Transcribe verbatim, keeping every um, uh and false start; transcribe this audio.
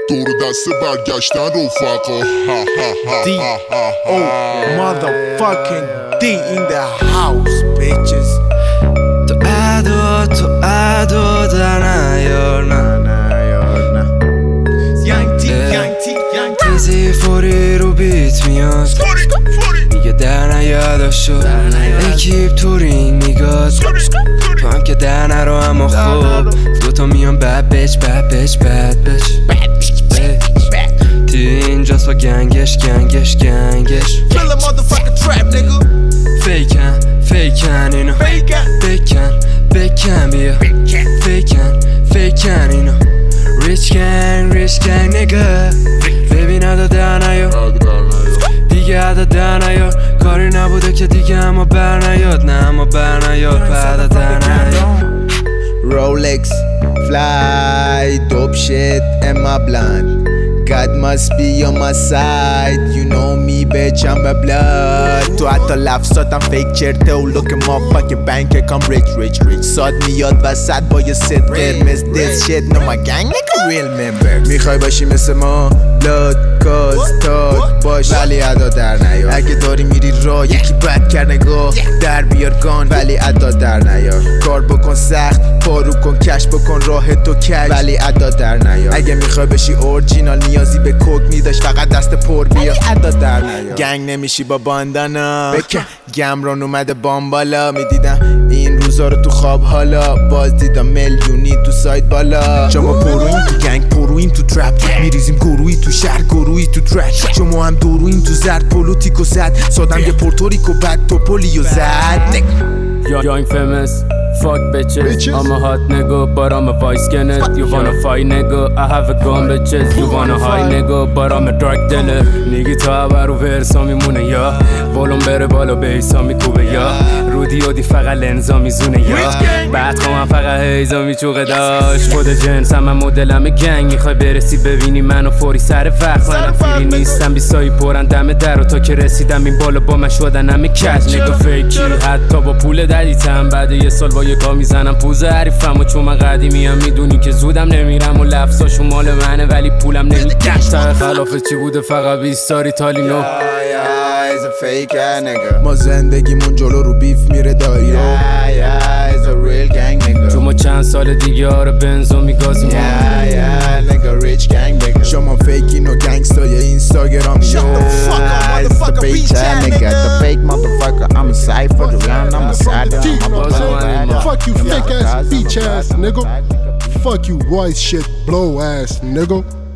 دور دسته برگشتن رفقا. D O motherfucking D in the house bitches. تو ادا تو ادا در نیار نه نیار نه Young T Young T Young T تیزی فوری رو بیت میاد میگه در نیادا شد اکیب تورینگ میگاد تو هم که در نرو اما خوب دوتا میان بد بچ بد بچ بد بچ تو اینجاست با گنگش گنگش گنگش Kill a motherfucking trap nigga. فیکن فیکن اینو بکن بکن بیا فیکن فیکن اینو ریچ گنگ ریچ گنگ نگه ببین ادا در نیار دیگه ادا در نیار کاری نبوده که دیگه اما بر نیاد نه اما بر نیاد پدا در نیار Rolex, fly, dope shit in my blunt. God must be on my side. You know me bitch, I'm a blood. تو حتی لفظاتم فیک چرته و لوک ما پاک بنک کام ریچ ریچ ریچ ساد میاد وسط با یه ست قرمز this shit no my gang like a real member. میخوای باشی مثل ما blood cause تاک باش ولی ادا در نیار. اگه داری میری راه یکی بد کرد نگاه در بیار گان ولی ادا در نیار. کار بکن سخت پارو کن کش بکن راه تو کش ولی ادا در نیار. اگه میخوای بشی اورجینال نیازی به کوک میداشت فقط دست پر بیا ادا در نیار. گنگ نمیشی با باندانا بکن گمران اومده بامبالا میدیدم این روزا رو تو خواب حالا باز دیدم میلیونی تو سایت بالا. شما پروین تو گنگ پروین تو ترپ میریزیم گروهی تو شهر گروهی تو ترک شما هم دوروین تو زرد پولوتیکو زد سادم یه پورتوریکو بد تو پولیو زد. Young famous, fuck bitches. bitches. I'm a hot nigga, but I'm a vice skinner. You wanna fight, nigga? I have a gun, bitches. You wanna hide, nigga? But I'm a drug dealer. Nigga تا برو ورسا میمونه یا ولوم بره بالا بیسا میکوبه یا رودی و دی فقط لنزا میزونه یا بعد خواهم فقط هیزا میچوقه داشت خود جنس هم من مدلم گنگ میخوای برسی ببینی منو فوری سر وقت منم فیری نیستم بیسایی پرن دم در و تا که رسیدم این بالا با من شدن همه کج نگا فیکی حتی با پول دلیتم بعد یه سال با یه کا میزنم پوز حریفم و چون من قدیمی هم میدونی که زودم نمیرم و لفظاشو مال منه ولی پولم نمیده تا خلاف چی بوده فقط بیستاری تالینو ما زندگیمون جلو رو بیف میره دایو چون ما چند سال دیگه آره بنزو میگازیم شما فیکین و گنگستای اینستاگرام Shut the fuck up motherfucker bitch ass nigga. The fake motherfucker I'm a cypher the round I'm a side Fuck you fake ass bitch ass nigga. Fuck you white shit blow ass nigga.